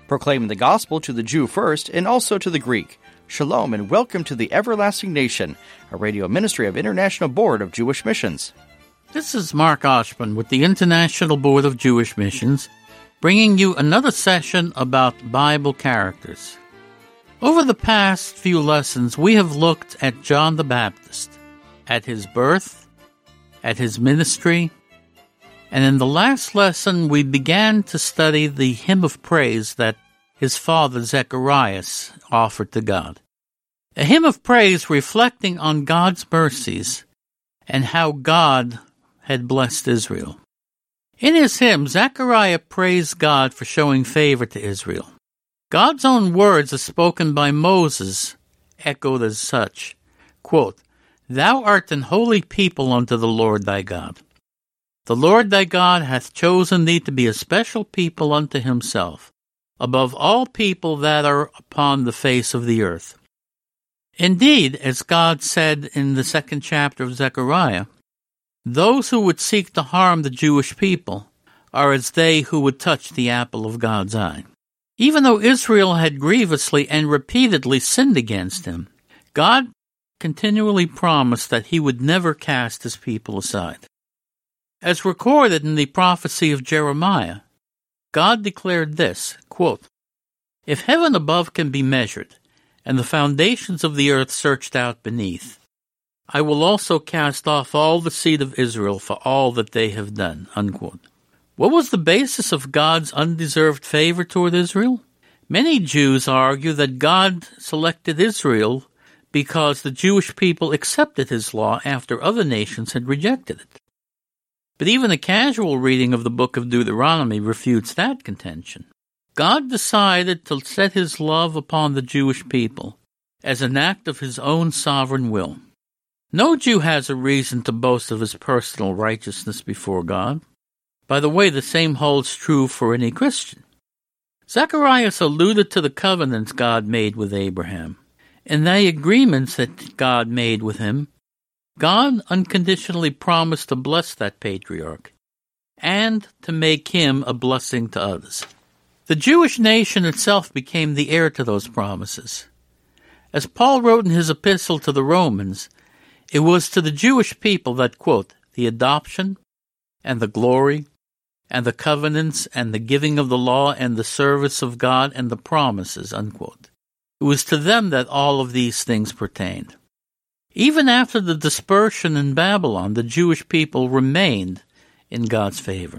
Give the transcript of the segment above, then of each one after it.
proclaiming the gospel to the Jew first and also to the Greek. Shalom and welcome to the Everlasting Nation, a radio ministry of International Board of Jewish Missions. This is Mark Oshman with the International Board of Jewish Missions, bringing you another session about Bible characters. Over the past few lessons, we have looked at John the Baptist, at his birth, at his ministry, and in the last lesson we began to study the hymn of praise that his father Zacharias offered to God. A hymn of praise reflecting on God's mercies and how God had blessed Israel. In his hymn, Zechariah praised God for showing favor to Israel. God's own words, as spoken by Moses, echoed as such, quote, "Thou art an holy people unto the Lord thy God. The Lord thy God hath chosen thee to be a special people unto himself, above all people that are upon the face of the earth." Indeed, as God said in the 2nd chapter of Zechariah, those who would seek to harm the Jewish people are as they who would touch the apple of God's eye. Even though Israel had grievously and repeatedly sinned against him, God continually promised that he would never cast his people aside. As recorded in the prophecy of Jeremiah, God declared this, quote, "If heaven above can be measured, and the foundations of the earth searched out beneath, I will also cast off all the seed of Israel for all that they have done." Unquote. What was the basis of God's undeserved favor toward Israel? Many Jews argue that God selected Israel because the Jewish people accepted his law after other nations had rejected it. But even a casual reading of the book of Deuteronomy refutes that contention. God decided to set his love upon the Jewish people as an act of his own sovereign will. No Jew has a reason to boast of his personal righteousness before God. By the way, the same holds true for any Christian. Zacharias alluded to the covenants God made with Abraham. In the agreements that God made with him, God unconditionally promised to bless that patriarch and to make him a blessing to others. The Jewish nation itself became the heir to those promises. As Paul wrote in his epistle to the Romans, it was to the Jewish people that, quote, "the adoption and the glory and the covenants and the giving of the law and the service of God and the promises," unquote. It was to them that all of these things pertained. Even after the dispersion in Babylon, the Jewish people remained in God's favor.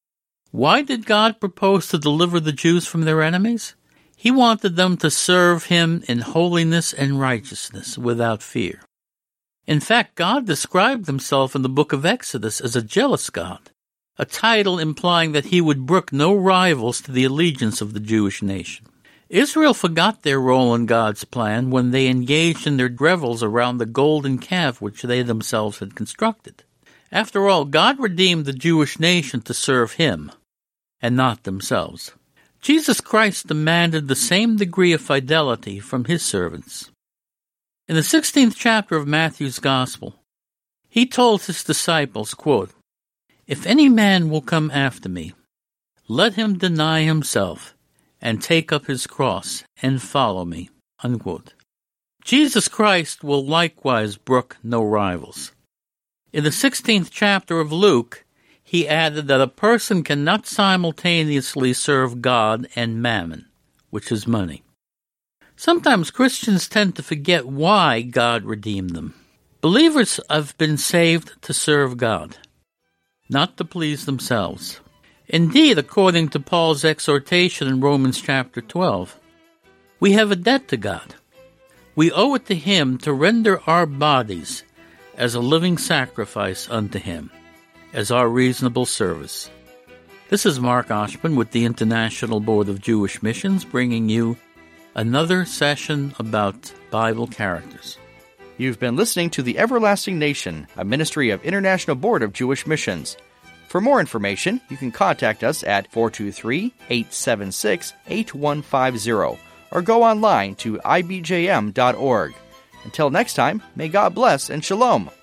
Why did God propose to deliver the Jews from their enemies? He wanted them to serve him in holiness and righteousness without fear. In fact, God described himself in the book of Exodus as a jealous God, a title implying that he would brook no rivals to the allegiance of the Jewish nation. Israel forgot their role in God's plan when they engaged in their revels around the golden calf which they themselves had constructed. After all, God redeemed the Jewish nation to serve him, and not themselves. Jesus Christ demanded the same degree of fidelity from his servants. In the 16th chapter of Matthew's Gospel, he told his disciples, quote, "If any man will come after me, let him deny himself and take up his cross and follow me," unquote. Jesus Christ will likewise brook no rivals. In the 16th chapter of Luke, he added that a person cannot simultaneously serve God and mammon, which is money. Sometimes Christians tend to forget why God redeemed them. Believers have been saved to serve God, not to please themselves. Indeed, according to Paul's exhortation in Romans chapter 12, we have a debt to God. We owe it to him to render our bodies as a living sacrifice unto him, as our reasonable service. This is Mark Oshman with the International Board of Jewish Missions, bringing you another session about Bible characters. You've been listening to The Everlasting Nation, a ministry of International Board of Jewish Missions. For more information, you can contact us at 423-876-8150 or go online to ibjm.org. Until next time, may God bless and shalom.